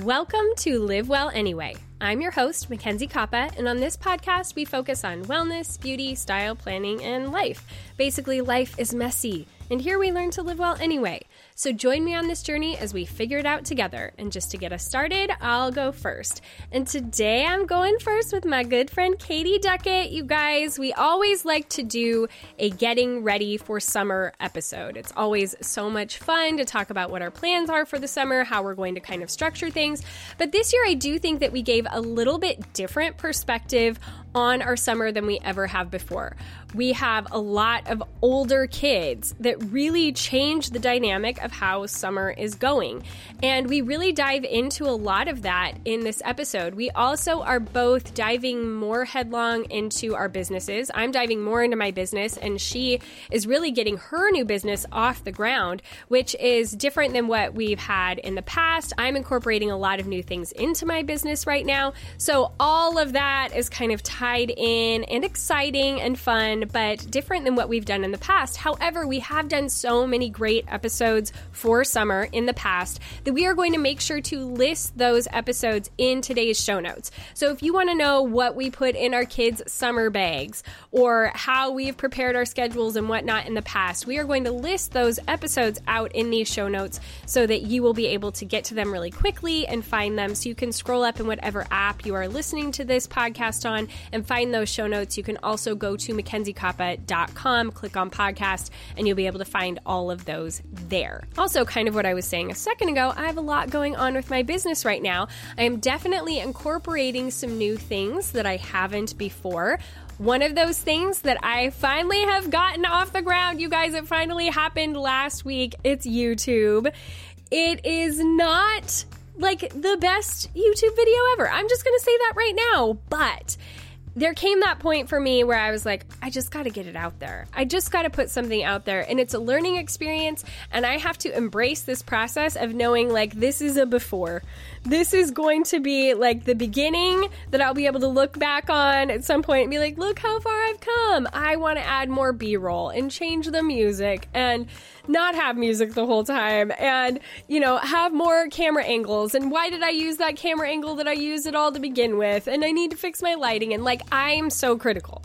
Welcome to Live Well Anyway. I'm your host, Mackenzie Koppa, and on this podcast, we focus on wellness, beauty, style, planning, and life. Basically, life is messy, and here we learn to live well anyway. So join me on this journey as we figure it out together. And just to get us started, I'll go first. And today I'm going first with my good friend, Katie Duckett. You guys, we always like to do a getting ready for summer episode. It's always so much fun to talk about what our plans are for the summer, how we're going to kind of structure things. But this year, I do think that we gave a little bit different perspective on our summer than we ever have before. We have a lot of older kids that really change the dynamic of how summer is going. And we really dive into a lot of that in this episode. We also are both diving more headlong into our businesses. I'm diving more into my business, and she is really getting her new business off the ground, which is different than what we've had in the past. I'm incorporating a lot of new things into my business right now. So all of that is kind of tied in and exciting and fun, but different than what we've done in the past. However, we have done so many great episodes for summer in the past that we are going to make sure to list those episodes in today's show notes. So if you want to know what we put in our kids' summer bags or how we've prepared our schedules and whatnot in the past, we are going to list those episodes out in these show notes so that you will be able to get to them really quickly and find them. So you can scroll up in whatever app you are listening to this podcast on and find those show notes. You can also go to mackenziekoppa.com, click on podcast, and you'll be able to find all of those there. Also, kind of what I was saying a second ago, I have a lot going on with my business right now. I am definitely incorporating some new things that I haven't before. One of those things that I finally have gotten off the ground, you guys, it finally happened last week. It's YouTube. It is not like the best YouTube video ever. I'm just going to say that right now, but there came that point for me where I was like, I just got to get it out there. I just got to put something out there, and it's a learning experience, and I have to embrace this process of knowing like this is a before. This is going to be like the beginning that I'll be able to look back on at some point and be like, look how far I've come. I want to add more B-roll and change the music and not have music the whole time and, you know, have more camera angles. And why did I use that camera angle that I used it all to begin with? And I need to fix my lighting. And like, I'm so critical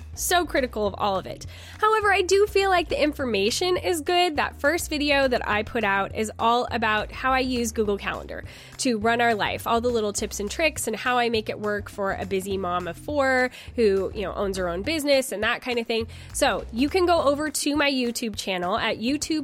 of all of it. However, I do feel like the information is good. That first video that I put out is all about how I use Google Calendar to run our life, all the little tips and tricks and how I make it work for a busy mom of 4 who, you know, owns her own business and that kind of thing. So you can go over to my YouTube channel at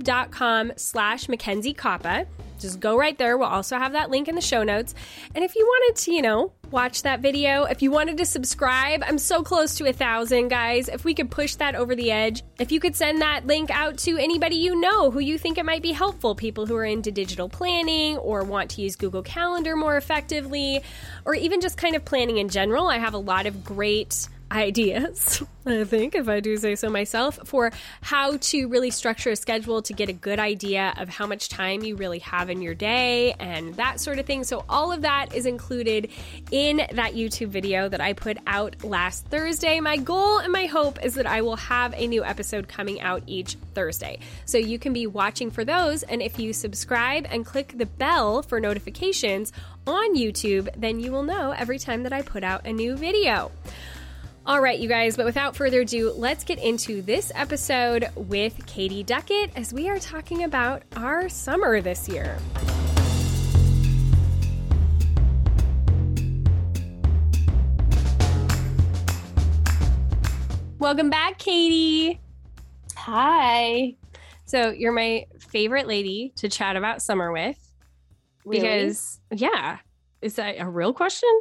youtube.com/Mackenzie Koppa. Just go right there. We'll also have that link in the show notes. And if you wanted to, you know, watch that video, if you wanted to subscribe, I'm so close to 1,000, guys. If we could push that over the edge, if you could send that link out to anybody you know who you think it might be helpful, people who are into digital planning or want to use Google Calendar more effectively, or even just kind of planning in general. I have a lot of great ideas, I think, if I do say so myself, for how to really structure a schedule to get a good idea of how much time you really have in your day and that sort of thing. So all of that is included in that YouTube video that I put out last Thursday. My goal and my hope is that I will have a new episode coming out each Thursday. So you can be watching for those. And if you subscribe and click the bell for notifications on YouTube, then you will know every time that I put out a new video. All right, you guys, but without further ado, let's get into this episode with Katie Duckett as we are talking about our summer this year. Welcome back, Katie. Hi. So you're my favorite lady to chat about summer with. Really? Because, yeah, is that a real question?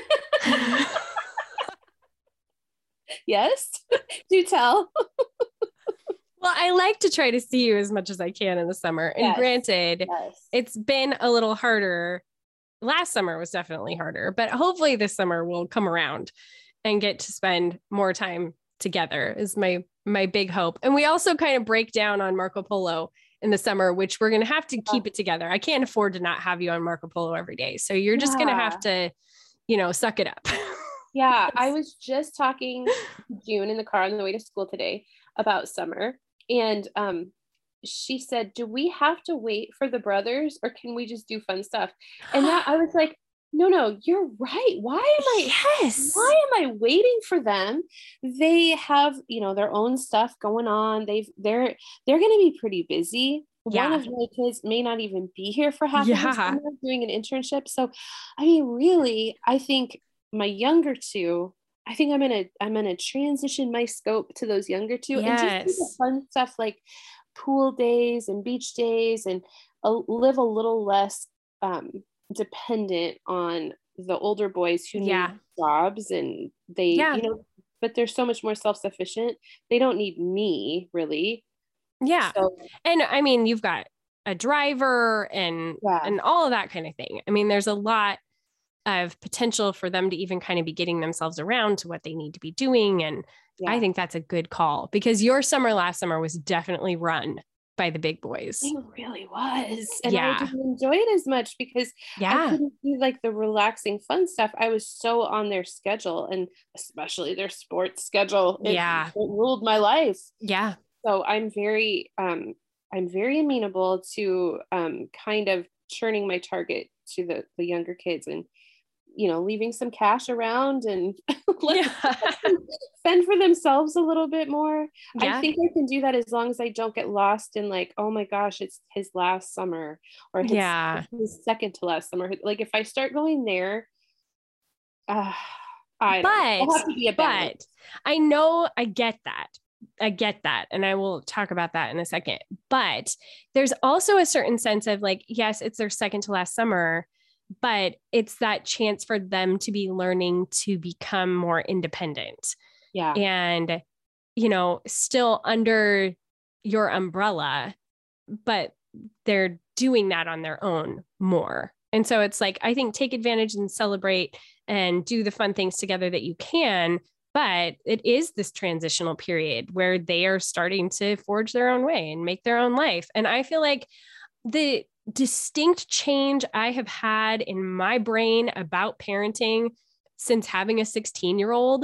Yes. Do tell. Well, I like to try to see you as much as I can in the summer. And granted, it's been a little harder. Last summer was definitely harder, but hopefully this summer will come around and get to spend more time together is my big hope. And we also kind of break down on Marco Polo in the summer, which we're going to have to keep it together. I can't afford to not have you on Marco Polo every day. So you're just going to have to, you know, suck it up. Yeah. I was just talking to June in the car on the way to school today about summer. And she said, do we have to wait for the brothers or can we just do fun stuff? And that I was like, no, you're right. Yes. Why am I waiting for them? They have, their own stuff going on. They're going to be pretty busy. One Yeah. of my kids may not even be here for half of the Yeah. summer doing an internship. So, I mean, really, I think my younger two, I think I'm gonna transition my scope to those younger two and just do the Yes. fun stuff like pool days and beach days and live a little less um, dependent on the older boys who need Yeah. jobs and they, Yeah. but they're so much more self-sufficient. They don't need me really. Yeah. So And I mean, you've got a driver yeah, and all of that kind of thing. I mean, there's a lot of potential for them to even kind of be getting themselves around to what they need to be doing. And I yeah. think that's a good call because your summer last summer was definitely run by the big boys. It really was. And I Yeah. didn't enjoy it as much because I Yeah. couldn't do like the relaxing fun stuff. I was so on their schedule and especially their sports schedule. It Yeah. ruled my life. Yeah. So I'm very amenable to kind of churning my target to the younger kids and leaving some cash around and let Yeah. them fend for themselves a little bit more. I Yeah. think I can do that as long as I don't get lost in like, oh my gosh, it's his last summer or Yeah. his second to last summer. Like if I start going there, uh, I don't know. But, It'll have to be a balance. but I know I get that. I get that. And I will talk about that in a second. But there's also a certain sense of like, yes, it's their second to last summer, but it's that chance for them to be learning to become more independent Yeah. and, still under your umbrella, but they're doing that on their own more. And so it's like, I think take advantage and celebrate and do the fun things together that you can. But it is this transitional period where they are starting to forge their own way and make their own life. And I feel like the distinct change I have had in my brain about parenting since having a 16-year-old,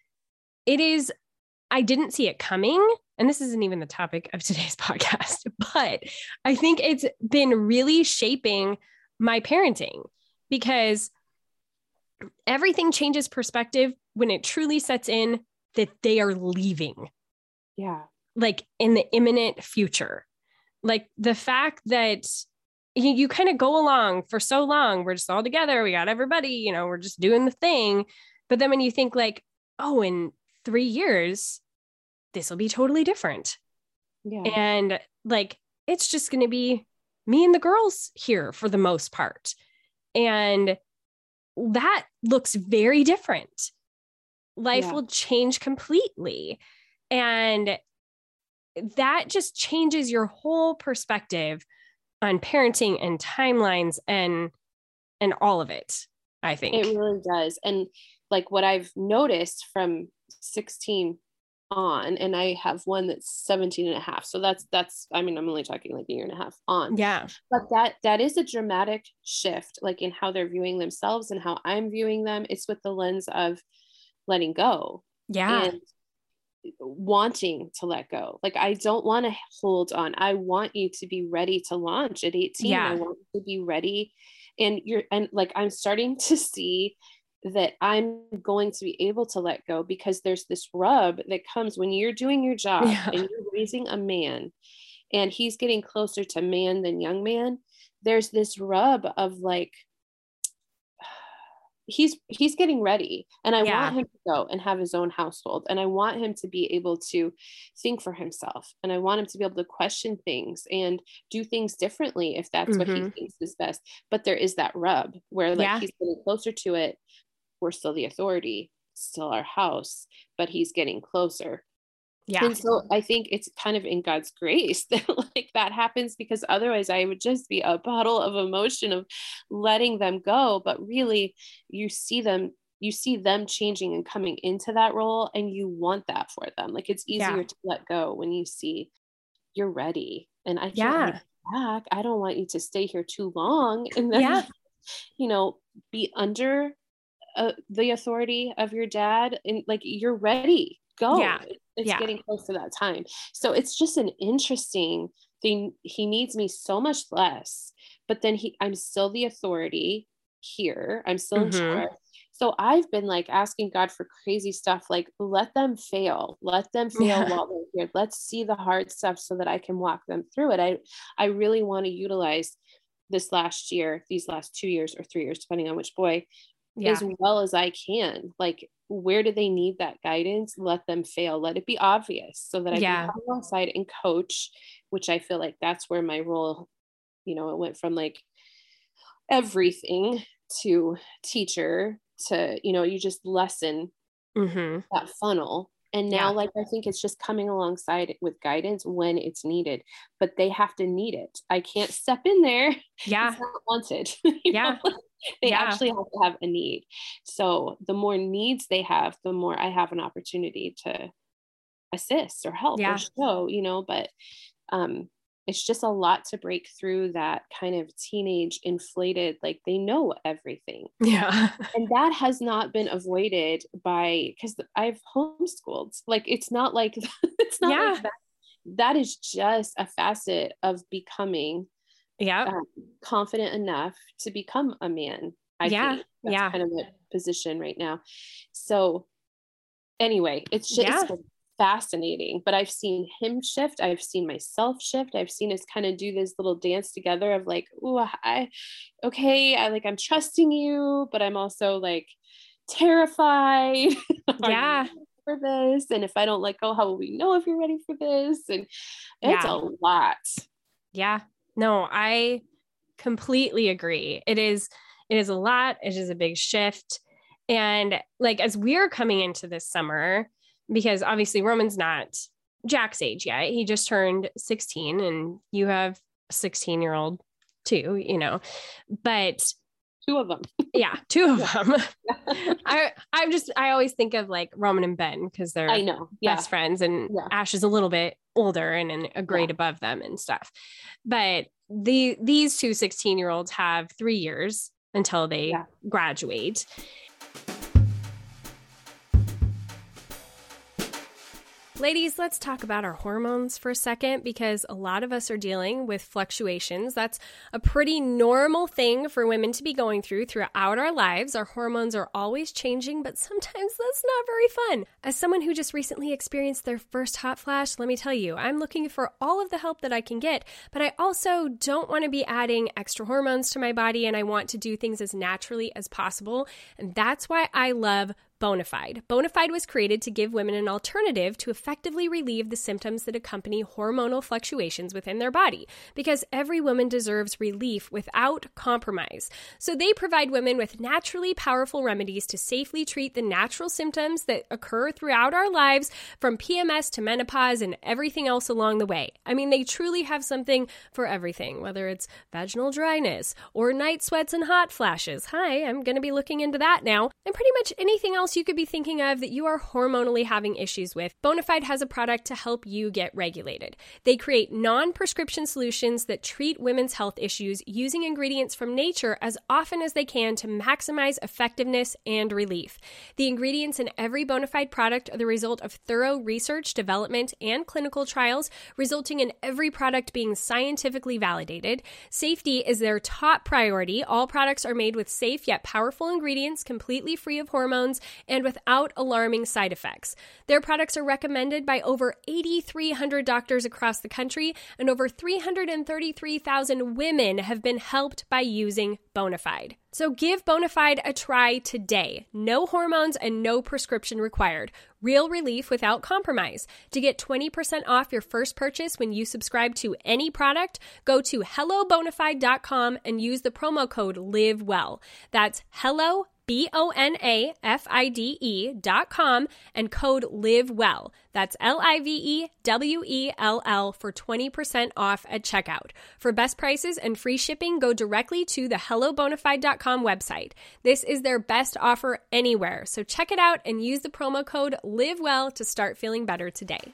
I didn't see it coming. And this isn't even the topic of today's podcast, but I think it's been really shaping my parenting because everything changes perspective when it truly sets in that they are leaving. Yeah. Like in the imminent future. Like the fact that you kind of go along for so long, we're just all together, we got everybody, we're just doing the thing. But then when you think like, oh, in 3 years, this will be totally different. Yeah. And like, it's just going to be me and the girls here for the most part. And that looks very different. Life will change completely. And that just changes your whole perspective on parenting and timelines and all of it, I think. It really does. And like what I've noticed from 16 on, and I have one that's 17 and a half. So that's, I mean, I'm only talking like a year and a half on. Yeah. But that is a dramatic shift, like in how they're viewing themselves and how I'm viewing them. It's with the lens of letting go. Yeah. And wanting to let go. Like I don't want to hold on. I want you to be ready to launch at 18. Yeah. I want you to be ready. And like I'm starting to see that I'm going to be able to let go because there's this rub that comes when you're doing your job and you're raising a man and he's getting closer to man than young man. There's this rub of like, he's getting ready and I want him to go and have his own household and I want him to be able to think for himself and I want him to be able to question things and do things differently if that's what he thinks is best. But there is that rub where like he's getting closer to it. We're still the authority, still our house, but he's getting closer. Yeah. And so I think it's kind of in God's grace that like that happens because otherwise I would just be a bottle of emotion of letting them go. But really you see them changing and coming into that role and you want that for them. Like it's easier to let go when you see you're ready and I can't back. I don't want you to stay here too long and then, be under the authority of your dad and like you're ready. Go. It's getting close to that time. So it's just an interesting thing. He needs me so much less, but then I'm still the authority. here. I'm still Mm-hmm. unsure. So I've been like asking God for crazy stuff, like let them fail Yeah. while they're here. Let's see the hard stuff so that I can walk them through it. I really want to utilize this last year, these last 2 years or 3 years, depending on which boy, Yeah. as well as I can. Like, where do they need that guidance? Let them fail. Let it be obvious so that I can Yeah. come alongside and coach, which I feel like that's where my role, it went from like everything to teacher to, you just lessen Mm-hmm. that funnel. And now, Yeah. like, I think it's just coming alongside with guidance when it's needed, but they have to need it. I can't step in there. Yeah. It's not wanted. Yeah. They Yeah. actually have to have a need. So the more needs they have, the more I have an opportunity to assist or help or Yeah. show, but um it's just a lot to break through that kind of teenage inflated, like they know everything. Yeah. And that has not been avoided because I've homeschooled. Like, it's not like it's not like Yeah. that. That is just a facet of becoming Yeah. confident enough to become a man. I Yeah. think that's Yeah. kind of the position right now. So anyway, it's Yeah. been fascinating, but I've seen him shift. I've seen myself shift. I've seen us kind of do this little dance together of like, oh, I'm trusting you, but I'm also like terrified. Are you Yeah. ready for this? And if I don't let go, how will we know if you're ready for this? And it's Yeah. a lot. Yeah. No, I completely agree. It is a lot. It is a big shift. And like as we're coming into this summer, because obviously Roman's not Jack's age yet. He just turned 16 and you have a 16-year-old too, But Two of them. yeah, two of Yeah. them. I always think of like Roman and Ben because I they're know. Yeah. best friends, and Yeah. Ash is a little bit older and a grade above them and stuff. But these two 16-year-olds have 3 years until they graduate. Ladies, let's talk about our hormones for a second because a lot of us are dealing with fluctuations. That's a pretty normal thing for women to be going through throughout our lives. Our hormones are always changing, but sometimes that's not very fun. As someone who just recently experienced their first hot flash, let me tell you, I'm looking for all of the help that I can get, but I also don't want to be adding extra hormones to my body, and I want to do things as naturally as possible. And that's why I love Bonafide. Bonafide was created to give women an alternative to effectively relieve the symptoms that accompany hormonal fluctuations within their body, because every woman deserves relief without compromise. So they provide women with naturally powerful remedies to safely treat the natural symptoms that occur throughout our lives, from PMS to menopause and everything else along the way. I mean, they truly have something for everything, whether it's vaginal dryness or night sweats and hot flashes. Hi, I'm going to be looking into that now. And pretty much anything else you could be thinking of that you are hormonally having issues with, Bonafide has a product to help you get regulated. They create non-prescription solutions that treat women's health issues using ingredients from nature as often as they can to maximize effectiveness and relief. The ingredients in every Bonafide product are the result of thorough research, development, and clinical trials, resulting in every product being scientifically validated. Safety is their top priority. All products are made with safe yet powerful ingredients, completely free of hormones, and without alarming side effects. Their products are recommended by over 8,300 doctors across the country, and over 333,000 women have been helped by using Bonafide. So give Bonafide a try today. No hormones and no prescription required. Real relief without compromise. To get 20% off your first purchase when you subscribe to any product, go to hellobonafide.com and use the promo code LIVEWELL. That's hello, BONAFIDE.com and code LIVEWELL. That's LIVEWELL for 20% off at checkout. For best prices and free shipping, go directly to the hellobonafide.com website. This is their best offer anywhere, so check it out and use the promo code LIVEWELL to start feeling better today.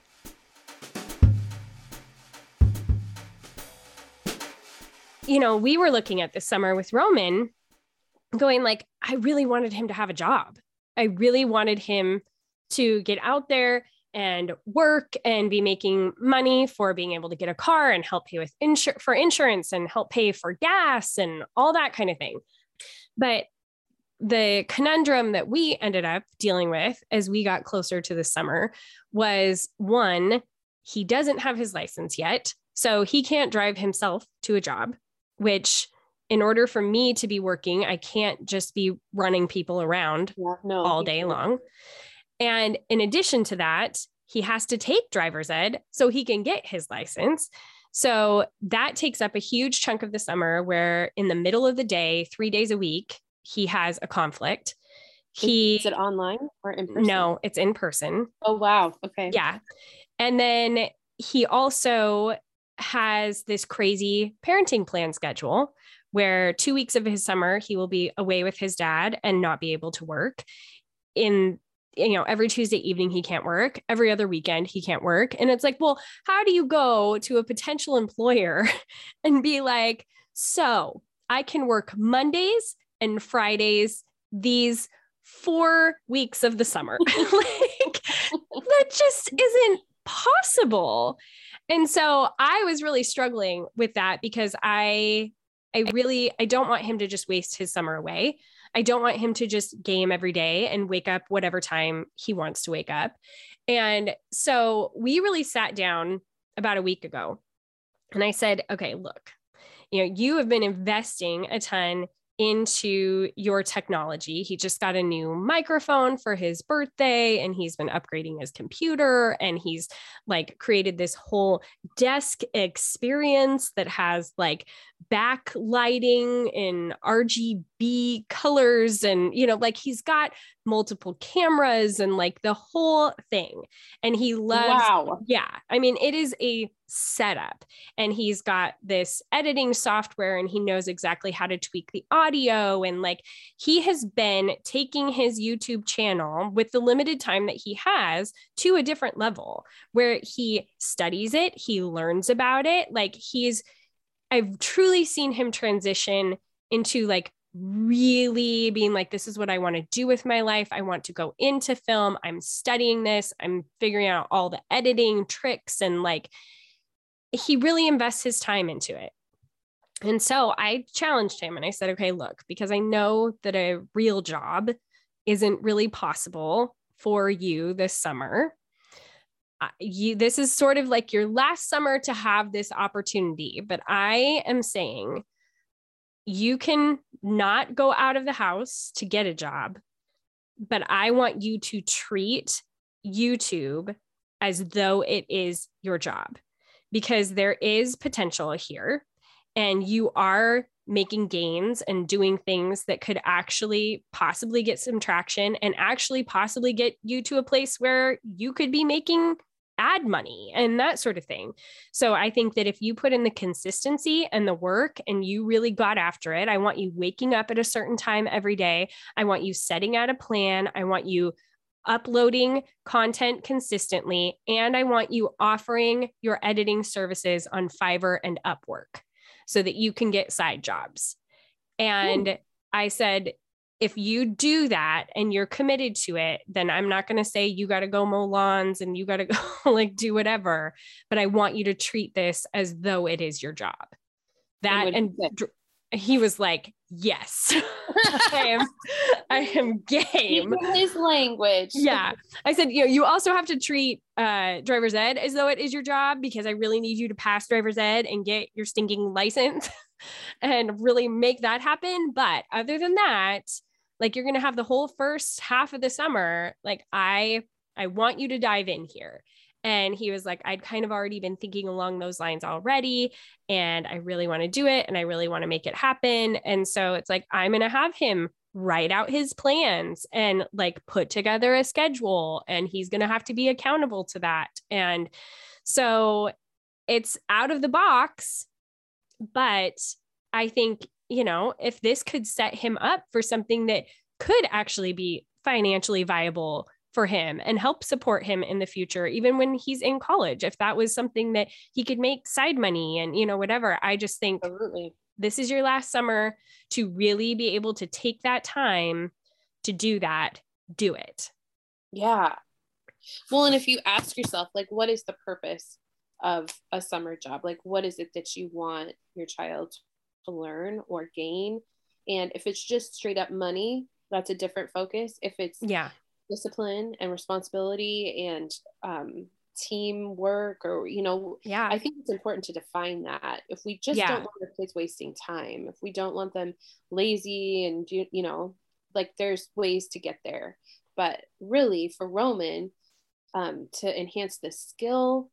We were looking at this summer with Roman, going like, I really wanted him to have a job. I really wanted him to get out there and work and be making money for being able to get a car and help pay with insurance and help pay for gas and all that kind of thing. But the conundrum that we ended up dealing with as we got closer to the summer was, one, he doesn't have his license yet. So he can't drive himself to a job, which in order for me to be working, I can't just be running people around all day long. And in addition to that, he has to take driver's ed so he can get his license. So that takes up a huge chunk of the summer where in the middle of the day, 3 days a week, he has a conflict. Is it online or in person? No, it's in person. Oh, wow. Okay. Yeah. And then he also has this crazy parenting plan schedule where 2 weeks of his summer, he will be away with his dad and not be able to work. Every Tuesday evening, he can't work. Every other weekend, he can't work. And it's like, well, how do you go to a potential employer and be like, so I can work Mondays and Fridays these 4 weeks of the summer? Like, that just isn't possible. And so I was really struggling with that because I don't want him to just waste his summer away. I don't want him to just game every day and wake up whatever time he wants to wake up. And so we really sat down about a week ago and I said, okay, look, you have been investing a ton into your technology. He just got a new microphone for his birthday and he's been upgrading his computer and he's like created this whole desk experience that has like backlighting in RGB colors and like he's got multiple cameras and like the whole thing. And he loves, wow. Yeah. I mean, it is a setup and he's got this editing software and he knows exactly how to tweak the audio. And like, he has been taking his YouTube channel with the limited time that he has to a different level where he studies it. He learns about it. Like I've truly seen him transition into like really being like, this is what I want to do with my life. I want to go into film. I'm studying this. I'm figuring out all the editing tricks and like, he really invests his time into it. And so I challenged him and I said, okay, look, because I know that a real job isn't really possible for you this summer. This is sort of like your last summer to have this opportunity, but I am saying you can not go out of the house to get a job, but I want you to treat YouTube as though it is your job, because there is potential here and you are making gains and doing things that could actually possibly get some traction and actually possibly get you to a place where you could be making ad money and that sort of thing. So I think that if you put in the consistency and the work and you really got after it, I want you waking up at a certain time every day. I want you setting out a plan. I want you uploading content consistently. And I want you offering your editing services on Fiverr and Upwork so that you can get side jobs. And I said, if you do that and you're committed to it, then I'm not going to say you got to go mow lawns and you got to go like do whatever, but I want you to treat this as though it is your job. He was like, yes, I am game. His language. Yeah. I said, you also have to treat driver's ed as though it is your job, because I really need you to pass driver's ed and get your stinking license and really make that happen. But other than that, like, you're going to have the whole first half of the summer. Like, I want you to dive in here. And he was like, I'd kind of already been thinking along those lines already. And I really want to do it. And I really want to make it happen. And so it's like, I'm going to have him write out his plans and like put together a schedule. And he's going to have to be accountable to that. And so it's out of the box. But I think, if this could set him up for something that could actually be financially viable for him and help support him in the future, even when he's in college, if that was something that he could make side money and, whatever, I just think Absolutely. This is your last summer to really be able to take that time to do that. Do it. Yeah. Well, and if you ask yourself, like, what is the purpose of a summer job? Like, what is it that you want your child to learn or gain? And if it's just straight up money, that's a different focus. If it's discipline and responsibility and teamwork, or I think it's important to define that. If we just don't want our kids wasting time, if we don't want them lazy, and like, there's ways to get there. But really, for Roman, to enhance the skill,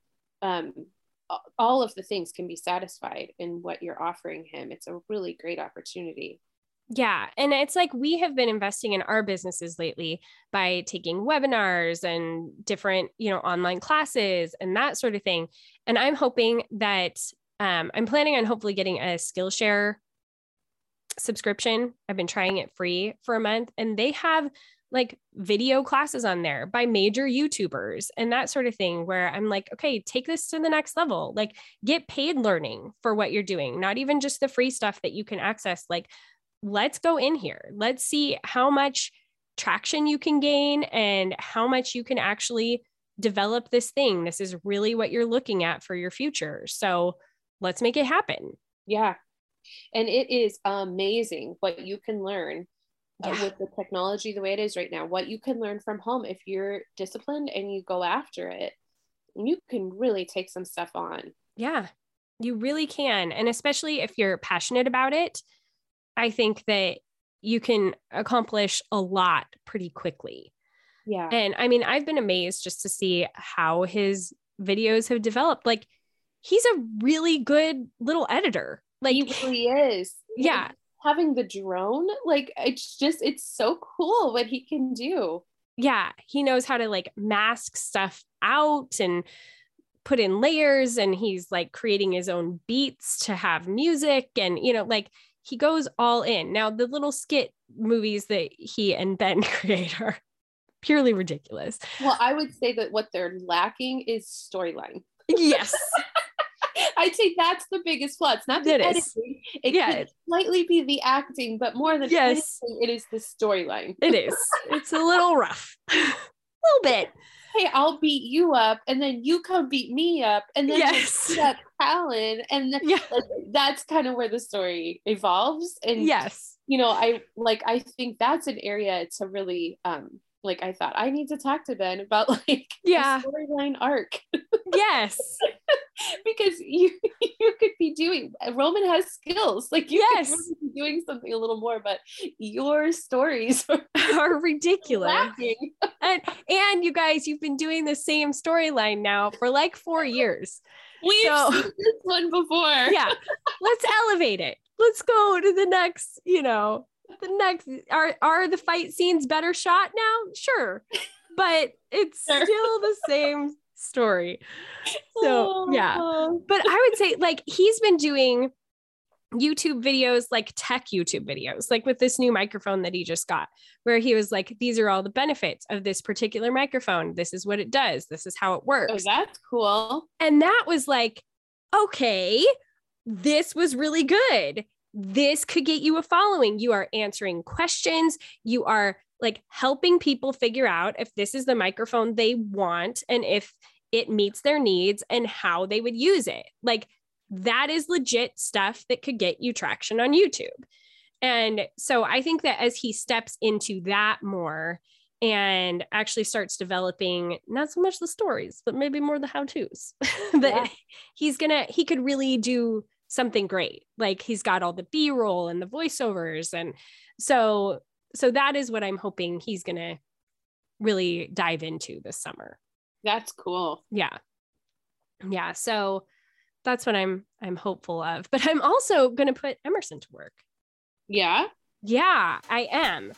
all of the things can be satisfied in what you're offering him. It's a really great opportunity. Yeah. And it's like, we have been investing in our businesses lately by taking webinars and different, online classes and that sort of thing. And I'm hoping that I'm planning on hopefully getting a Skillshare subscription. I've been trying it free for a month, and they have like video classes on there by major YouTubers and that sort of thing, where I'm like, okay, take this to the next level, like get paid learning for what you're doing, not even just the free stuff that you can access. Like, let's go in here. Let's see how much traction you can gain and how much you can actually develop this thing. This is really what you're looking at for your future. So let's make it happen. Yeah. And it is amazing what you can learn with the technology the way it is right now, what you can learn from home. If you're disciplined and you go after it, you can really take some stuff on. Yeah, you really can. And especially if you're passionate about it, I think that you can accomplish a lot pretty quickly. Yeah. And I mean, I've been amazed just to see how his videos have developed. Like, he's a really good little editor. Like, he really is. Yeah. Having the drone, like, it's so cool what he can do. Yeah. He knows how to like mask stuff out and put in layers, and he's like creating his own beats to have music, and, like, he goes all in. Now, the little skit movies that he and Ben create are purely ridiculous. Well, I would say that what they're lacking is storyline. Yes. I'd say that's the biggest flaw. It's not the editing. It could slightly be the acting, but more than anything, it is the storyline. It is. It's a little rough. A little bit. Hey, I'll beat you up, and then you come beat me up, and then beat up Callan, and then, that's kind of where the story evolves. And I think that's an area to really I thought I need to talk to Ben about the storyline arc. Yes. Because you could be doing, Roman has skills, like you could really be doing something a little more, but your stories are ridiculous. And you guys, you've been doing the same storyline now for like 4 years. We've seen this one before. Yeah. Let's elevate it. Let's go to the next, are the fight scenes better shot now? Sure. But it's still the same story. So but I would say, like, he's been doing YouTube videos, like tech YouTube videos, like with this new microphone that he just got, where he was like, these are all the benefits of this particular microphone. This is what it does. This is how it works. Oh, that's cool. And that was like, okay, this was really good. This could get you a following. You are answering questions. You are like helping people figure out if this is the microphone they want and if it meets their needs and how they would use it. Like, that is legit stuff that could get you traction on YouTube. And so I think that as he steps into that more and actually starts developing not so much the stories, but maybe more the how-tos, that he could really do something great. Like, he's got all the B-roll and the voiceovers. And so that is what I'm hoping he's going to really dive into this summer. That's cool. Yeah. Yeah. So that's what I'm hopeful of, but I'm also going to put Emerson to work. Yeah. Yeah, I am.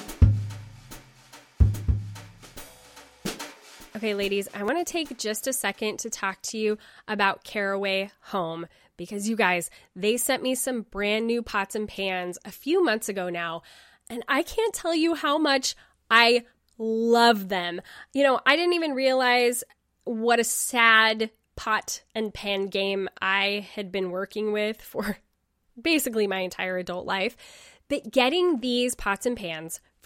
Okay, ladies, I want to take just a second to talk to you about Caraway Home, because you guys, they sent me some brand new pots and pans a few months ago now, and I can't tell you how much I love them. I didn't even realize what a sad pot and pan game I had been working with for basically my entire adult life. But getting these pots and pans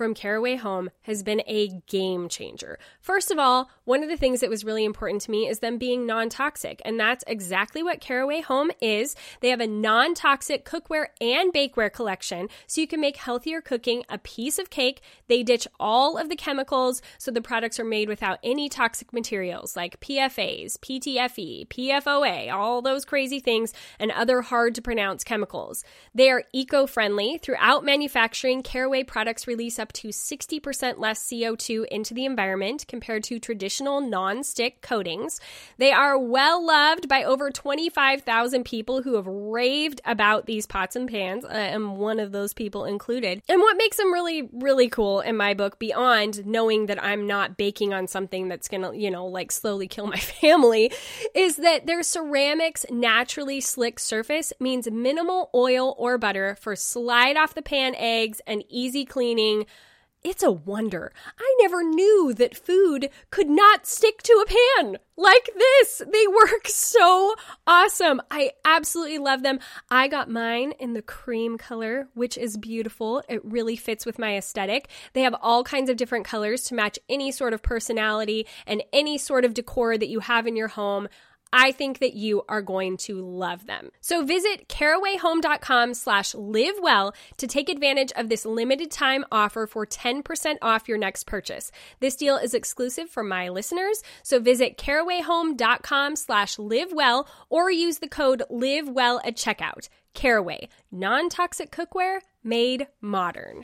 from Caraway Home has been a game changer. First of all, one of the things that was really important to me is them being non-toxic, and that's exactly what Caraway Home is. They have a non-toxic cookware and bakeware collection, so you can make healthier cooking a piece of cake. They ditch all of the chemicals, so the products are made without any toxic materials like PFAs, PTFE, PFOA, all those crazy things, and other hard to pronounce chemicals. They are eco-friendly. Throughout manufacturing, Caraway products release up to 60% less CO2 into the environment compared to traditional non-stick coatings. They are well loved by over 25,000 people who have raved about these pots and pans. I am one of those people included. And what makes them really, really cool in my book, beyond knowing that I'm not baking on something that's gonna, like slowly kill my family, is that their ceramics naturally slick surface means minimal oil or butter for slide off the pan eggs and easy cleaning. It's a wonder. I never knew that food could not stick to a pan like this. They work so awesome. I absolutely love them. I got mine in the cream color, which is beautiful. It really fits with my aesthetic. They have all kinds of different colors to match any sort of personality and any sort of decor that you have in your home. I think that you are going to love them. So visit carawayhome.com/livewell to take advantage of this limited time offer for 10% off your next purchase. This deal is exclusive for my listeners, so visit carawayhome.com/livewell or use the code LIVEWELL at checkout. Caraway, non-toxic cookware made modern.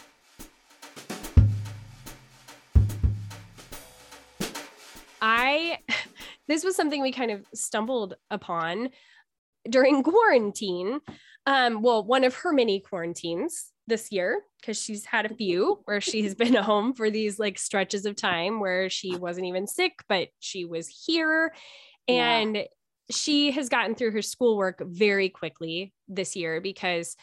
This was something we kind of stumbled upon during quarantine. One of her mini quarantines this year, because she's had a few where she's been home for these like stretches of time where she wasn't even sick, but she was here. And she has gotten through her schoolwork very quickly this year because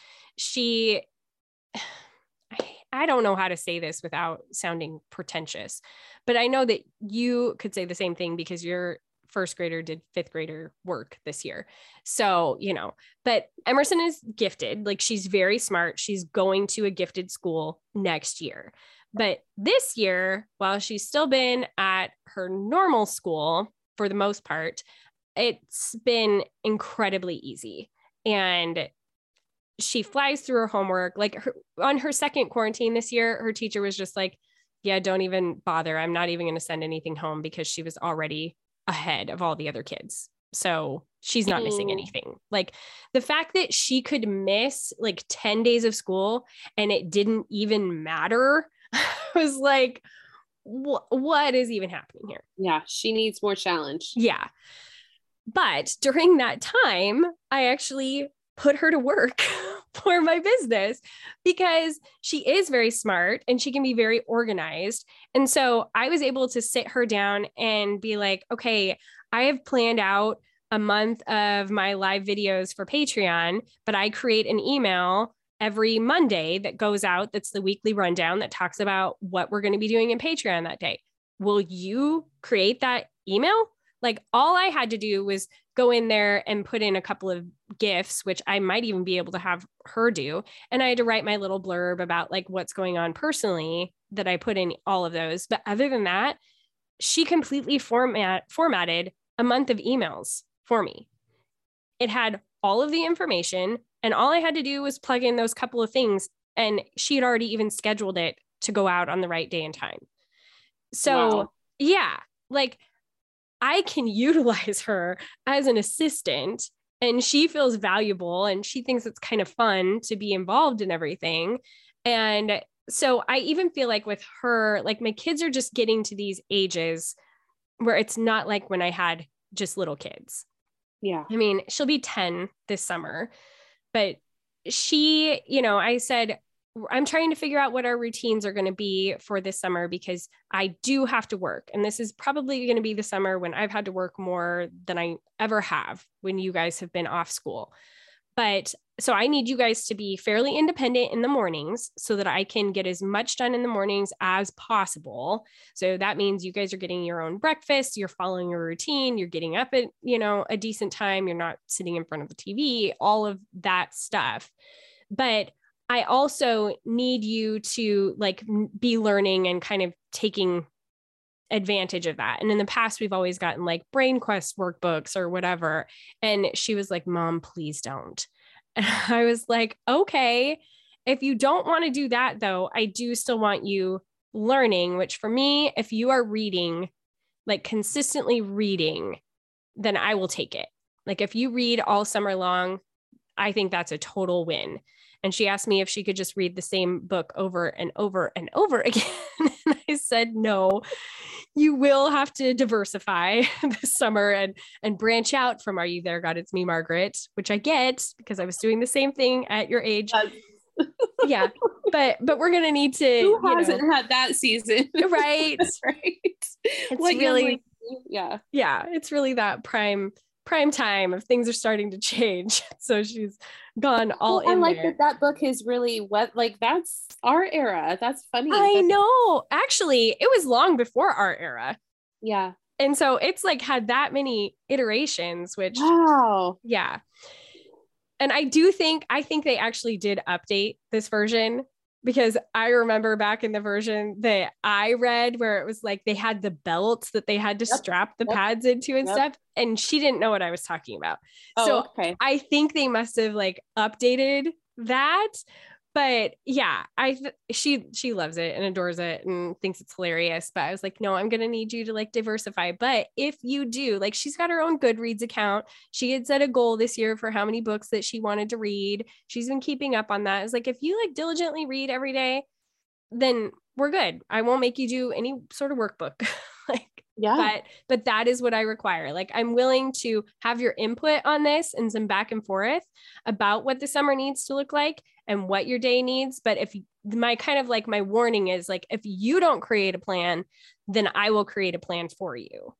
I don't know how to say this without sounding pretentious, but I know that you could say the same thing because your first grader did fifth grader work this year. So, but Emerson is gifted. Like, she's very smart. She's going to a gifted school next year. But this year, while she's still been at her normal school for the most part, it's been incredibly easy. And she flies through her homework. Like, on her second quarantine this year, her teacher was just like, yeah, don't even bother. I'm not even going to send anything home, because she was already ahead of all the other kids. So she's not missing anything. Like, the fact that she could miss like 10 days of school and it didn't even matter was like, what is even happening here? Yeah, she needs more challenge. Yeah. But during that time, I actually put her to work for my business because she is very smart and she can be very organized. And so I was able to sit her down and be like, okay, I have planned out a month of my live videos for Patreon, but I create an email every Monday that goes out. That's the weekly rundown that talks about what we're going to be doing in Patreon that day. Will you create that email? Like, all I had to do was go in there and put in a couple of GIFs, which I might even be able to have her do. And I had to write my little blurb about like what's going on personally that I put in all of those. But other than that, she completely formatted a month of emails for me. It had all of the information, and all I had to do was plug in those couple of things. And she had already even scheduled it to go out on the right day and time. So yeah, like, I can utilize her as an assistant, and she feels valuable and she thinks it's kind of fun to be involved in everything. And so I even feel like with her, like, my kids are just getting to these ages where it's not like when I had just little kids. Yeah. I mean, she'll be 10 this summer, but she, I said, I'm trying to figure out what our routines are going to be for this summer, because I do have to work. And this is probably going to be the summer when I've had to work more than I ever have when you guys have been off school. But so I need you guys to be fairly independent in the mornings so that I can get as much done in the mornings as possible. So that means you guys are getting your own breakfast, you're following your routine, you're getting up at, a decent time, you're not sitting in front of the TV, all of that stuff. But I also need you to like be learning and kind of taking advantage of that. And in the past, we've always gotten like Brain Quest workbooks or whatever. And she was like, Mom, please don't. And I was like, okay, if you don't want to do that, though, I do still want you learning, which for me, if you are reading, like consistently reading, then I will take it. Like if you read all summer long, I think that's a total win. And she asked me if she could just read the same book over and over and over again. And I said, no, you will have to diversify this summer and branch out from Are You There, God? It's Me, Margaret, which I get because I was doing the same thing at your age. Yeah. But we're going to need to, who hasn't had that season? Right. Right. It's what really, yeah. Yeah. It's really that prime time if things are starting to change. So she's gone all in. I like there. that book is really what, like, that's our era. That's funny. I know. Actually, it was long before our era. Yeah. And so it's like had that many iterations, which, wow. Yeah. And I think they actually did update this version, because I remember back in the version that I read where it was like they had the belts that they had to strap the pads into and stuff. And she didn't know what I was talking about. So okay. I think they must have like updated that. But yeah, she loves it and adores it and thinks it's hilarious. But I was like, no, I'm going to need you to like diversify. But if you do, like, she's got her own Goodreads account. She had set a goal this year for how many books that she wanted to read. She's been keeping up on that. It's like, if you like diligently read every day, then we're good. I won't make you do any sort of workbook. Like, yeah, but that is what I require. Like, I'm willing to have your input on this and some back and forth about what the summer needs to look like and what your day needs. But if my warning is like, if you don't create a plan, then I will create a plan for you.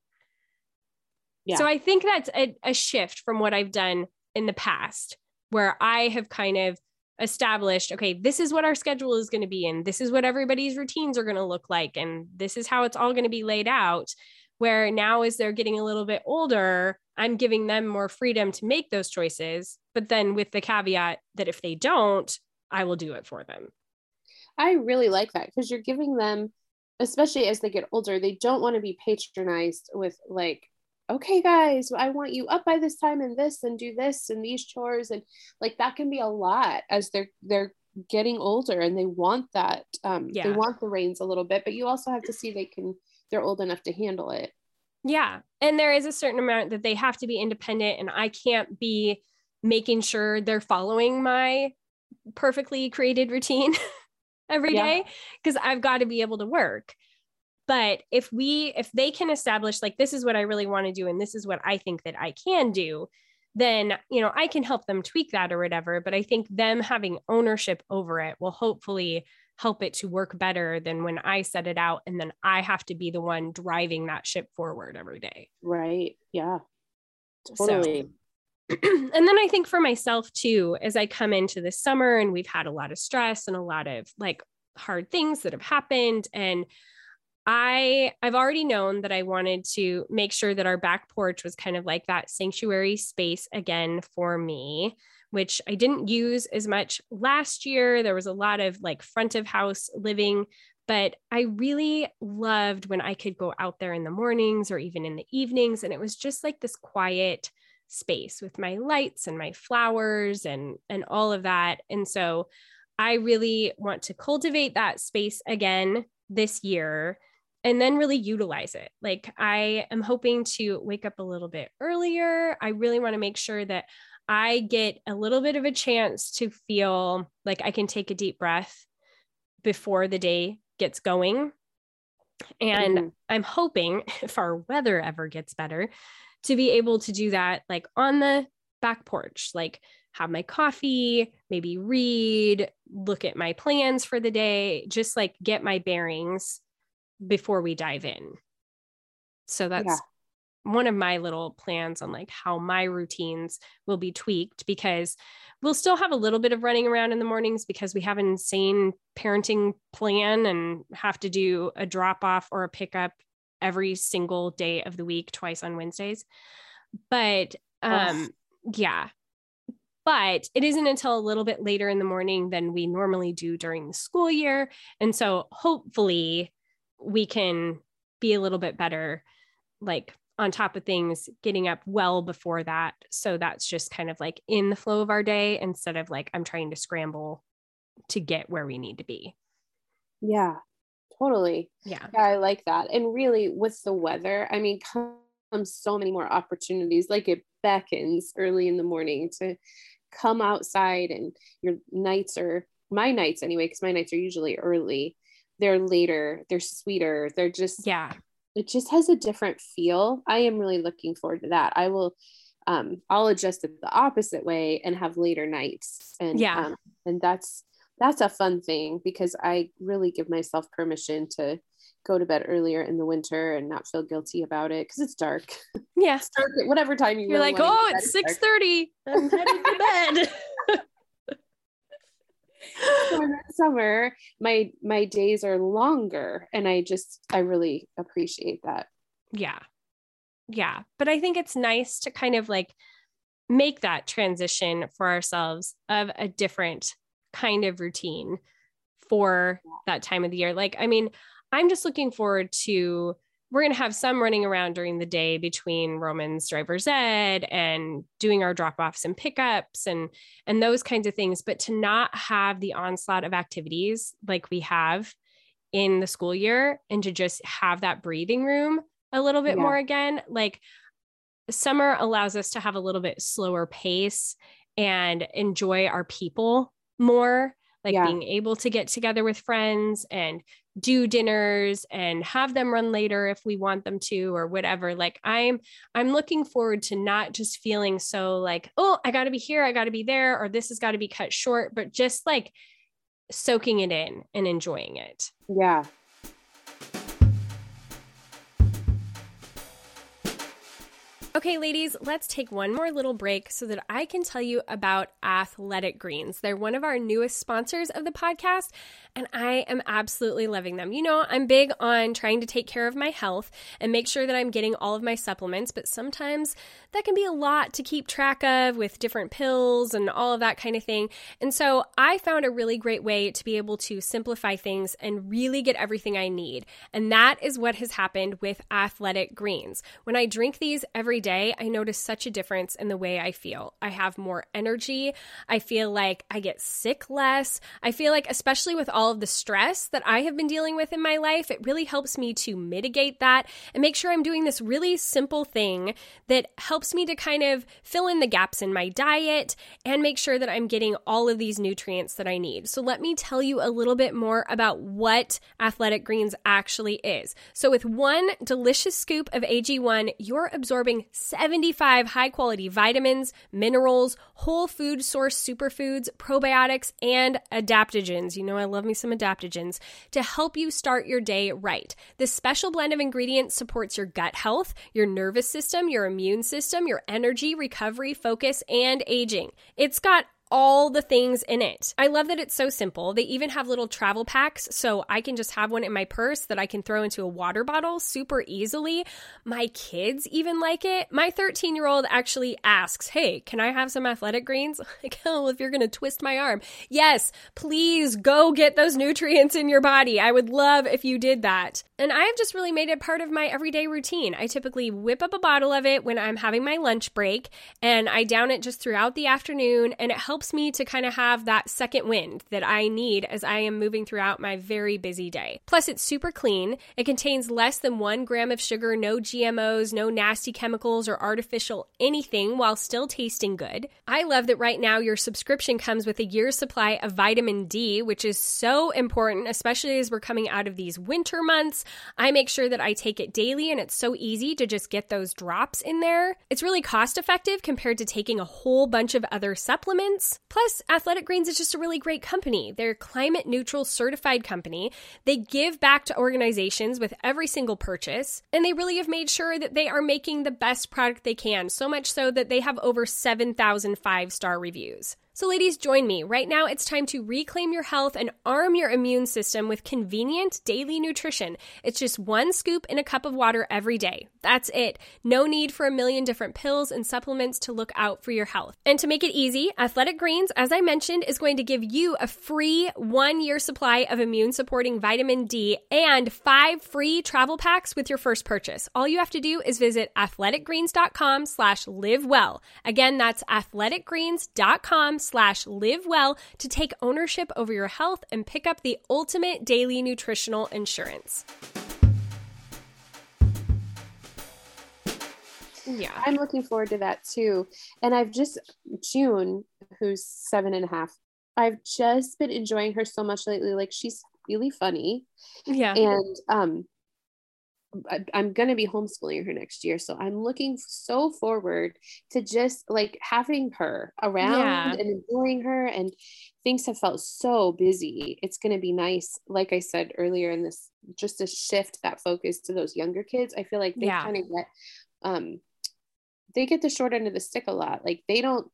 Yeah. So I think that's a shift from what I've done in the past, where I have kind of established, okay, this is what our schedule is going to be, and this is what everybody's routines are going to look like, and this is how it's all going to be laid out. Where now, as they're getting a little bit older, I'm giving them more freedom to make those choices, but then with the caveat that if they don't, I will do it for them. I really like that, because you're giving them, especially as they get older, they don't want to be patronized with like, okay, guys, I want you up by this time and this and do this and these chores. And like, that can be a lot as they're getting older and they want that. They want the reins a little bit, but you also have to see they're old enough to handle it. Yeah. And there is a certain amount that they have to be independent, and I can't be making sure they're following my perfectly created routine every day, because I've got to be able to work. But if they can establish like, this is what I really want to do, and this is what I think that I can do, then, I can help them tweak that or whatever. But I think them having ownership over it will hopefully help it to work better than when I set it out and then I have to be the one driving that ship forward every day. Right. Yeah. Totally. So, and then I think for myself too, as I come into the summer and we've had a lot of stress and a lot of like hard things that have happened, and I've already known that I wanted to make sure that our back porch was kind of like that sanctuary space again for me, which I didn't use as much last year. There was a lot of like front of house living, but I really loved when I could go out there in the mornings or even in the evenings. And it was just like this quiet space with my lights and my flowers and all of that. And so I really want to cultivate that space again this year, and then really utilize it. Like, I am hoping to wake up a little bit earlier. I really want to make sure that I get a little bit of a chance to feel like I can take a deep breath before the day gets going. And I'm hoping, if our weather ever gets better, to be able to do that like on the back porch, like have my coffee, maybe read, look at my plans for the day, just like get my bearings before we dive in. So that's one of my little plans on like how my routines will be tweaked, because we'll still have a little bit of running around in the mornings because we have an insane parenting plan and have to do a drop off or a pickup every single day of the week, twice on Wednesdays. But yeah, But it isn't until a little bit later in the morning than we normally do during the school year. And so hopefully we can be a little bit better, like on top of things, getting up well before that. So that's just kind of like in the flow of our day instead of like I'm trying to scramble to get where we need to be. Yeah, totally. Yeah. Yeah, I like that. And really with the weather, I mean, comes so many more opportunities. Like it beckons early in the morning to come outside, and your nights are, my nights anyway, because my nights are usually early. They're later, they're sweeter. They're just, yeah, it just has a different feel. I am really looking forward to that. I will, I'll adjust it the opposite way and have later nights. And, and that's a fun thing, because I really give myself permission to go to bed earlier in the winter and not feel guilty about it, because it's dark. Yeah. It's dark at whatever time you're really like, oh, it's 6:30. I'm headed to bed. So in the summer, my days are longer, and I really appreciate that. Yeah. Yeah. But I think it's nice to kind of like make that transition for ourselves of a different kind of routine for that time of the year. Like, I mean, I'm just looking forward to, we're going to have some running around during the day between Roman's driver's ed and doing our drop-offs and pickups and those kinds of things, but to not have the onslaught of activities like we have in the school year, and to just have that breathing room a little bit more again. Like summer allows us to have a little bit slower pace and enjoy our people more, like being able to get together with friends and do dinners and have them run later if we want them to, or whatever. Like I'm looking forward to not just feeling so like, oh, I got to be here, I got to be there, or this has got to be cut short, but just like soaking it in and enjoying it. Yeah. Okay, ladies, let's take one more little break so that I can tell you about Athletic Greens. They're one of our newest sponsors of the podcast, and I am absolutely loving them. You know, I'm big on trying to take care of my health and make sure that I'm getting all of my supplements, but sometimes that can be a lot to keep track of with different pills and all of that kind of thing. And so I found a really great way to be able to simplify things and really get everything I need. And that is what has happened with Athletic Greens. When I drink these every day, I notice such a difference in the way I feel. I have more energy. I feel like I get sick less. I feel like, especially with all of the stress that I have been dealing with in my life, it really helps me to mitigate that and make sure I'm doing this really simple thing that helps me to kind of fill in the gaps in my diet and make sure that I'm getting all of these nutrients that I need. So let me tell you a little bit more about what Athletic Greens actually is. So with one delicious scoop of AG1, you're absorbing 75 high-quality vitamins, minerals, whole food source superfoods, probiotics, and adaptogens. You know, I love me some adaptogens to help you start your day right. This special blend of ingredients supports your gut health, your nervous system, your immune system, your energy, recovery, focus, and aging. It's got all the things in it. I love that it's so simple. They even have little travel packs, so I can just have one in my purse that I can throw into a water bottle super easily. My kids even like it. My 13-year-old actually asks, hey, can I have some Athletic Greens? Like, oh, if you're going to twist my arm. Yes, please go get those nutrients in your body. I would love if you did that. And I have just really made it part of my everyday routine. I typically whip up a bottle of it when I'm having my lunch break, and I down it just throughout the afternoon, and it helps me to kind of have that second wind that I need as I am moving throughout my very busy day. Plus, it's super clean. It contains less than 1 gram of sugar, no GMOs, no nasty chemicals or artificial anything, while still tasting good. I love that right now your subscription comes with a year's supply of vitamin D, which is so important, especially as we're coming out of these winter months. I make sure that I take it daily, and it's so easy to just get those drops in there. It's really cost effective compared to taking a whole bunch of other supplements. Plus, Athletic Greens is just a really great company. They're a climate neutral certified company. They give back to organizations with every single purchase, and they really have made sure that they are making the best product they can, so much so that they have over 7,000 5-star reviews. So ladies, join me. Right now, it's time to reclaim your health and arm your immune system with convenient daily nutrition. It's just one scoop in a cup of water every day. That's it. No need for a million different pills and supplements to look out for your health. And to make it easy, Athletic Greens, as I mentioned, is going to give you a free 1-year supply of immune-supporting vitamin D and 5 free travel packs with your first purchase. All you have to do is visit athleticgreens.com/livewell. Again, that's athleticgreens.com/livewell to take ownership over your health and pick up the ultimate daily nutritional insurance. Yeah, I'm looking forward to that too. And June, who's 7.5, I've just been enjoying her so much lately. Like, she's really funny. Yeah. And I'm going to be homeschooling her next year. So I'm looking so forward to just like having her around and enjoying her. And things have felt so busy. It's going to be nice. Like I said earlier in this, just to shift that focus to those younger kids. I feel like they kind of get, they get the short end of the stick a lot. Like they don't,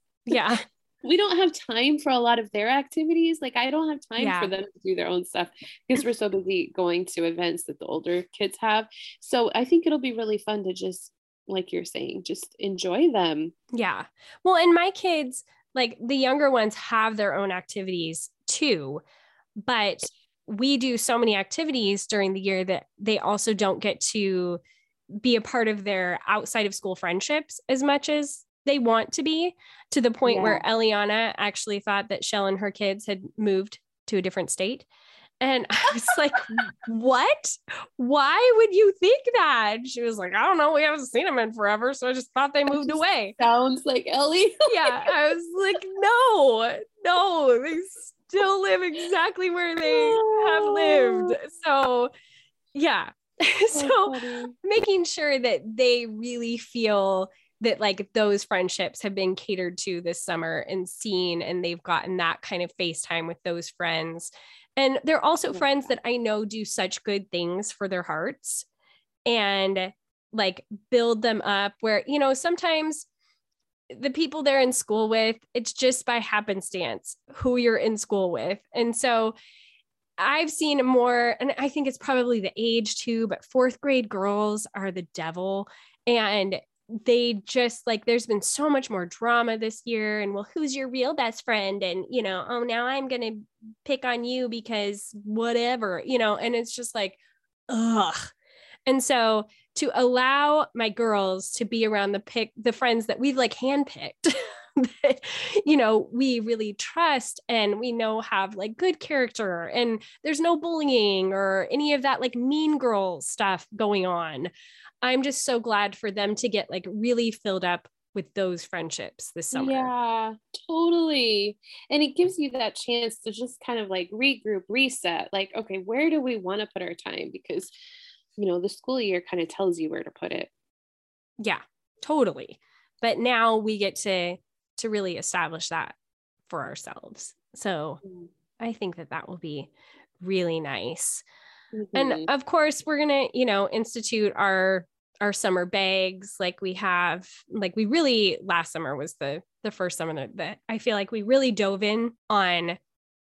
we don't have time for a lot of their activities. Like I don't have time for them to do their own stuff because we're so busy going to events that the older kids have. So I think it'll be really fun to just, like you're saying, just enjoy them. Yeah. Well, and my kids, like the younger ones, have their own activities too, but we do so many activities during the year that they also don't get to be a part of their outside of school friendships as much as they want to be, to the point where Eliana actually thought that Shell and her kids had moved to a different state. And I was like, what? Why would you think that? She was like, I don't know. We haven't seen them in forever. So I just thought they moved away. Sounds like Ellie. Yeah. I was like, no, they still live exactly where they have lived. So yeah. So making sure that they really feel that like those friendships have been catered to this summer and seen, and they've gotten that kind of FaceTime with those friends. And they're also friends that I know do such good things for their hearts and like build them up where, you know, sometimes the people they're in school with, it's just by happenstance who you're in school with. And so I've seen more, and I think it's probably the age too, but 4th grade girls are the devil. And they just like, there's been so much more drama this year. And well, who's your real best friend? And, you know, oh, now I'm going to pick on you because whatever, you know, and it's just like, ugh. And so to allow my girls to be around the friends that we've like handpicked, that, you know, we really trust and we know have like good character and there's no bullying or any of that like mean girl stuff going on. I'm just so glad for them to get like really filled up with those friendships this summer. Yeah, totally. And it gives you that chance to just kind of like regroup, reset, like, okay, where do we want to put our time? Because, you know, the school year kind of tells you where to put it. Yeah, totally. But now we get to really establish that for ourselves. So I think that will be really nice. Mm-hmm. And of course, we're going to, you know, institute our summer bags like we have, like we really, last summer was the first summer that I feel like we really dove in on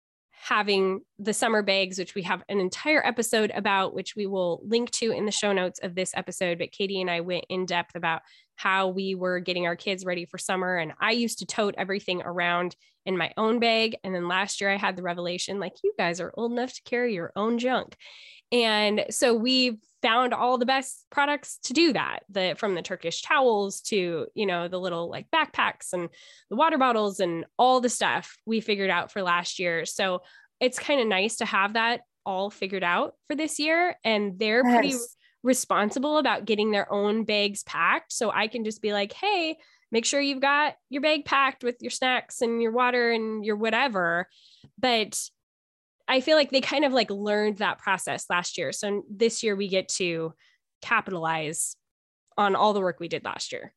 having the summer bags, which we have an entire episode about, which we will link to in the show notes of this episode. But Katie and I went in depth about how we were getting our kids ready for summer. And I used to tote everything around in my own bag. And then last year I had the revelation, like, you guys are old enough to carry your own junk. And so we found all the best products to do that, from the Turkish towels to, you know, the little like backpacks and the water bottles and all the stuff we figured out for last year. So it's kind of nice to have that all figured out for this year. And they're pretty responsible about getting their own bags packed. So I can just be like, hey, make sure you've got your bag packed with your snacks and your water and your whatever. But I feel like they kind of like learned that process last year. So this year we get to capitalize on all the work we did last year.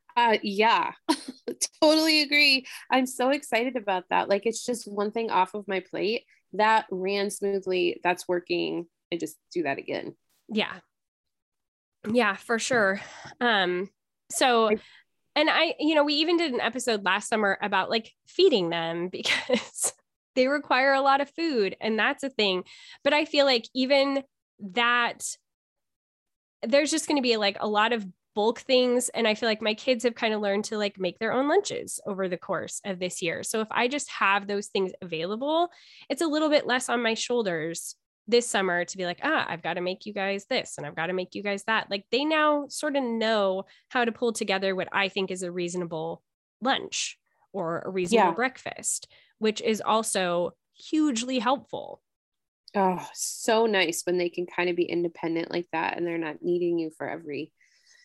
Yeah, totally agree. I'm so excited about that. Like, it's just one thing off of my plate that ran smoothly. That's working. I just do that again. Yeah, for sure. So, And we even did an episode last summer about like feeding them because they require a lot of food, and that's a thing. But I feel like even that there's just going to be like a lot of bulk things. And I feel like my kids have kind of learned to like make their own lunches over the course of this year. So if I just have those things available, it's a little bit less on my shoulders this summer to be like, I've got to make you guys this and I've got to make you guys that. Like they now sort of know how to pull together what I think is a reasonable lunch or a reasonable breakfast, which is also hugely helpful. Oh, so nice when they can kind of be independent like that and they're not needing you for every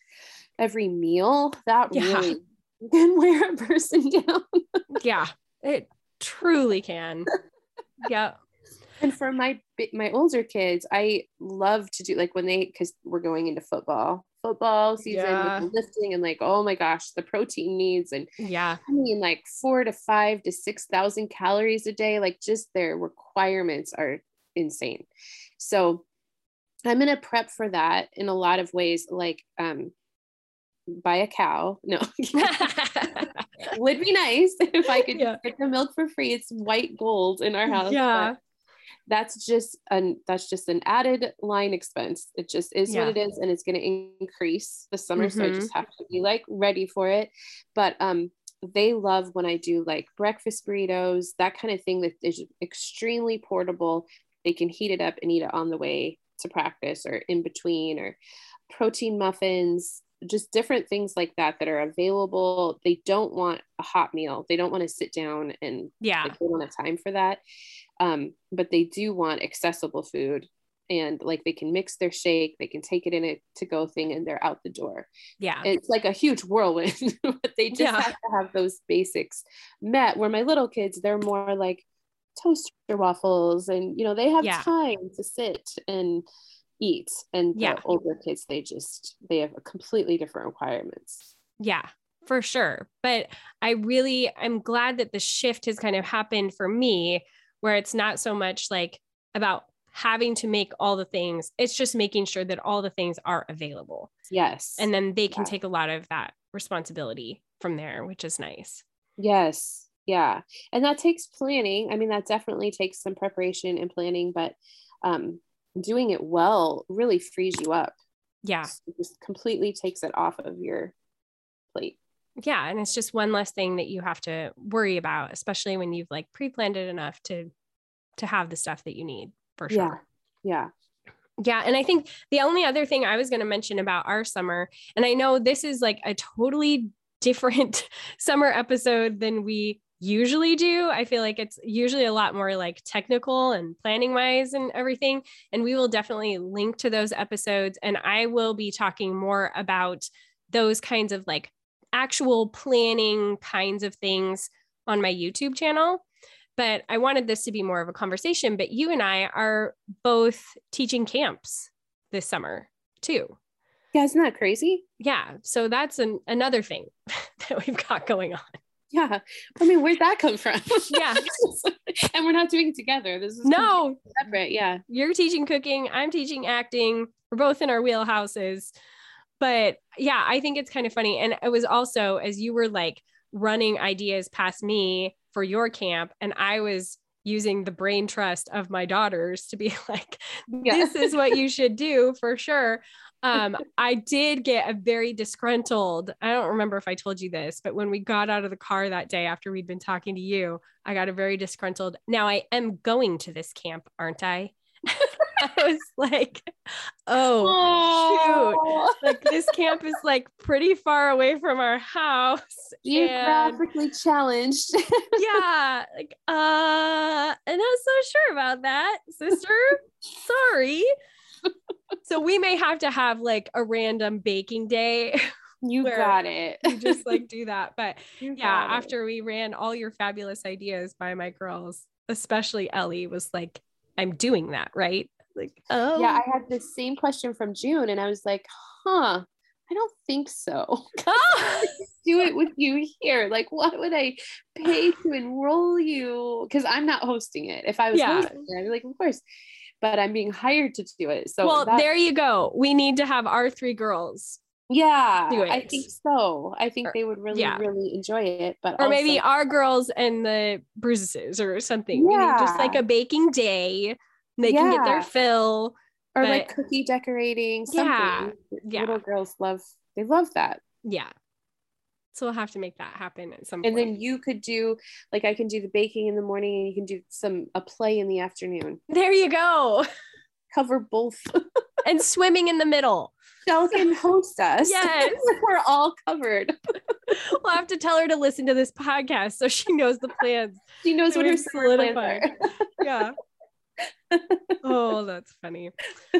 meal. That really can wear a person down. Yeah, it truly can. Yeah. And for my older kids, I love to do like because we're going into football season with the lifting and like, oh my gosh, the protein needs. And I mean like 4,000 to 5,000 to 6,000 calories a day, like just their requirements are insane. So I'm going to prep for that in a lot of ways, like, buy a cow. No, would be nice if I could get the milk for free. It's white gold in our house. Yeah. That's just an added line expense. It just is what it is. And it's going to increase this summer. So I just have to be like ready for it. But, they love when I do like breakfast burritos, that kind of thing that is extremely portable. They can heat it up and eat it on the way to practice or in between, or protein muffins, just different things like that are available. They don't want a hot meal. They don't want to sit down and like, they don't have time for that. But they do want accessible food, and like they can mix their shake, they can take it in a to-go thing and they're out the door. Yeah. It's like a huge whirlwind, but they just have to have those basics met. Where my little kids, they're more like toaster waffles and, they have time to sit and eat. And the older kids, they have completely different requirements. Yeah, for sure. But I'm glad that the shift has kind of happened for me, where it's not so much like about having to make all the things. It's just making sure that all the things are available. Yes. And then they can take a lot of that responsibility from there, which is nice. Yes. Yeah. And that takes planning. I mean, that definitely takes some preparation and planning, but doing it well really frees you up. Yeah. It just completely takes it off of your plate. Yeah. And it's just one less thing that you have to worry about, especially when you've like pre-planned it enough to have the stuff that you need, for sure. Yeah. Yeah. And I think the only other thing I was going to mention about our summer, and I know this is like a totally different summer episode than we usually do. I feel like it's usually a lot more like technical and planning wise and everything. And we will definitely link to those episodes. And I will be talking more about those kinds of like actual planning kinds of things on my YouTube channel. But I wanted this to be more of a conversation. But you and I are both teaching camps this summer too. Yeah, isn't that crazy? Yeah. So that's another thing that we've got going on. Yeah. I mean, where'd that come from? Yeah. And we're not doing it together. This is separate. Yeah. You're teaching cooking. I'm teaching acting. We're both in our wheelhouses. But yeah, I think it's kind of funny. And it was also, as you were like running ideas past me for your camp, and I was using the brain trust of my daughters to be like, this is what you should do for sure. I did get a very disgruntled, I don't remember if I told you this, but when we got out of the car that day after we'd been talking to you, I got a very disgruntled, now I am going to this camp, aren't I? I was like, oh, shoot. Like this camp is like pretty far away from our house. Geographically challenged. Yeah. Like, I'm not so sure about that, sister. Sorry. So we may have to have like a random baking day. You got it. You just like do that. But after we ran all your fabulous ideas by my girls, especially Ellie was like, I'm doing that, right? Like, oh. Yeah, I had the same question from June and I was like, I don't think so. Do it with you here. Like, what would I pay to enroll you? Because I'm not hosting it. If I was hosting it, I'd be like, of course. But I'm being hired to do it. So there you go. We need to have our 3 girls Yeah, do it. I think so. I think they would really, really enjoy it. But or also, maybe our girls and the Bruceses or something. Maybe just like a baking day. They can get their fill. Or like cookie decorating, something. Little girls love that. Yeah. So we'll have to make that happen at some point. And then you could do, like, I can do the baking in the morning and you can do a play in the afternoon. There you go. Cover both. And swimming in the middle. Shell can host us. Yes. We're all covered. We'll have to tell her to listen to this podcast so she knows the plans. She knows what her plans are. Yeah. Oh, that's funny.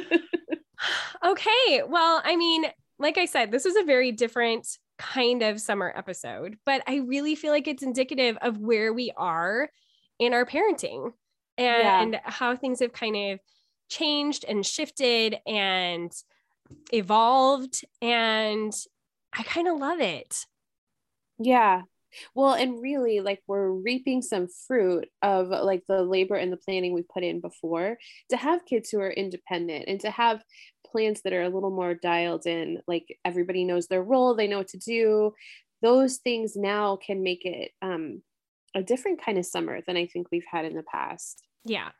Okay. Well, I mean, like I said, this was a very different kind of summer episode, but I really feel like it's indicative of where we are in our parenting and how things have kind of changed and shifted and evolved. And I kind of love it. Yeah. Well, and really, like, we're reaping some fruit of like the labor and the planning we put in before to have kids who are independent and to have plans that are a little more dialed in, like everybody knows their role, they know what to do. Those things now can make it a different kind of summer than I think we've had in the past. Yeah.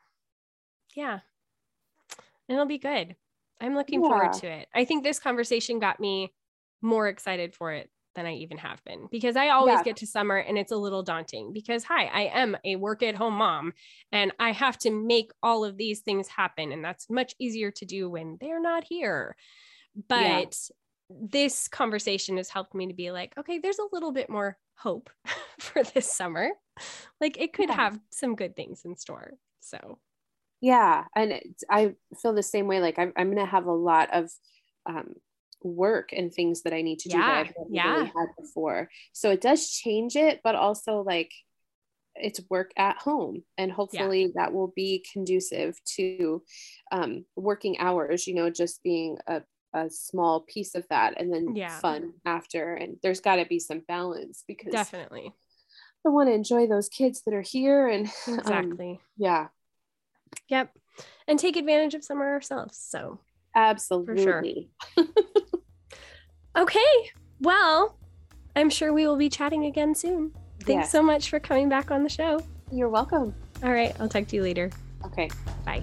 It'll be good. I'm looking forward to it. I think this conversation got me more excited for it than I even have been, because I always get to summer and it's a little daunting because I am a work at home mom and I have to make all of these things happen. And that's much easier to do when they're not here. But this conversation has helped me to be like, okay, there's a little bit more hope for this summer. Like it could have some good things in store. So. Yeah. And I feel the same way. Like I'm going to have a lot of, work and things that I need to do that I've never really had before. So it does change it, but also like it's work at home, and hopefully that will be conducive to working hours, just being a small piece of that, and then fun after. And there's got to be some balance, because definitely I want to enjoy those kids that are here. And exactly. Yep. And take advantage of summer ourselves. So absolutely. For sure. Okay. Well, I'm sure we will be chatting again soon. Thanks so much for coming back on the show. You're welcome. All right. I'll talk to you later. Okay. Bye.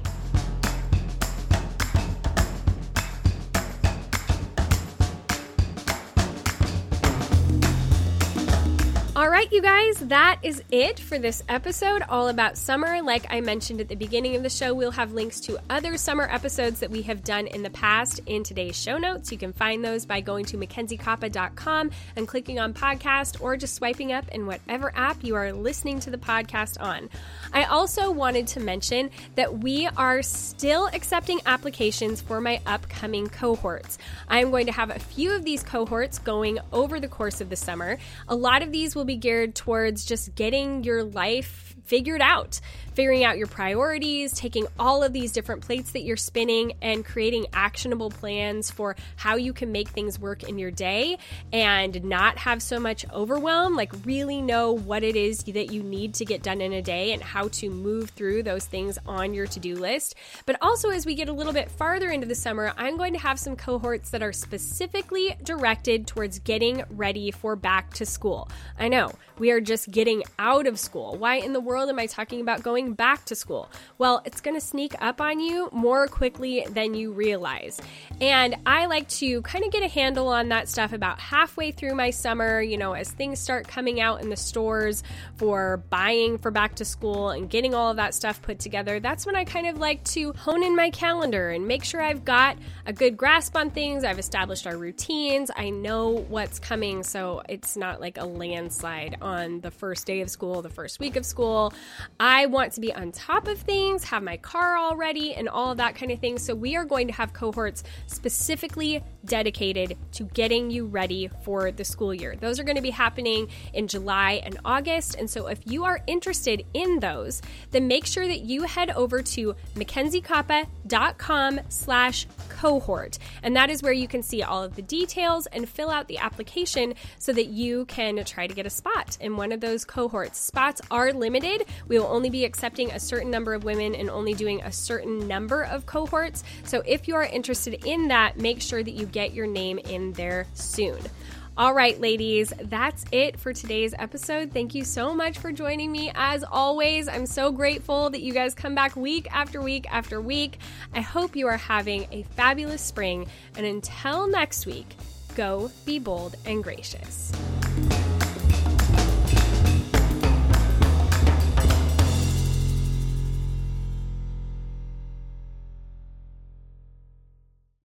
All right, you guys, that is it for this episode all about summer. Like I mentioned at the beginning of the show, we'll have links to other summer episodes that we have done in the past in today's show notes. You can find those by going to MackenzieKoppa.com and clicking on podcast, or just swiping up in whatever app you are listening to the podcast on. I also wanted to mention that we are still accepting applications for my upcoming cohorts. I am going to have a few of these cohorts going over the course of the summer. A lot of these will be geared towards just getting your life figured out, figuring out your priorities, taking all of these different plates that you're spinning and creating actionable plans for how you can make things work in your day and not have so much overwhelm, like really know what it is that you need to get done in a day and how to move through those things on your to-do list. But also, as we get a little bit farther into the summer, I'm going to have some cohorts that are specifically directed towards getting ready for back to school. I know, we are just getting out of school. Why in the world am I talking about going back to school? Well, it's going to sneak up on you more quickly than you realize. And I like to kind of get a handle on that stuff about halfway through my summer, as things start coming out in the stores for buying for back to school and getting all of that stuff put together. That's when I kind of like to hone in my calendar and make sure I've got a good grasp on things. I've established our routines. I know what's coming, so it's not like a landslide on the first day of school, the first week of school. I want to be on top of things, have my car all ready, and all of that kind of thing. So we are going to have cohorts specifically dedicated to getting you ready for the school year. Those are going to be happening in July and August. And so if you are interested in those, then make sure that you head over to MackenzieKoppa.com/cohort. And that is where you can see all of the details and fill out the application so that you can try to get a spot in one of those cohorts. Spots are limited. We will only be accepting a certain number of women and only doing a certain number of cohorts. So if you are interested in that, make sure that you get your name in there soon. All right, ladies, that's it for today's episode. Thank you so much for joining me. As always, I'm so grateful that you guys come back week after week after week. I hope you are having a fabulous spring. And until next week, go be bold and gracious.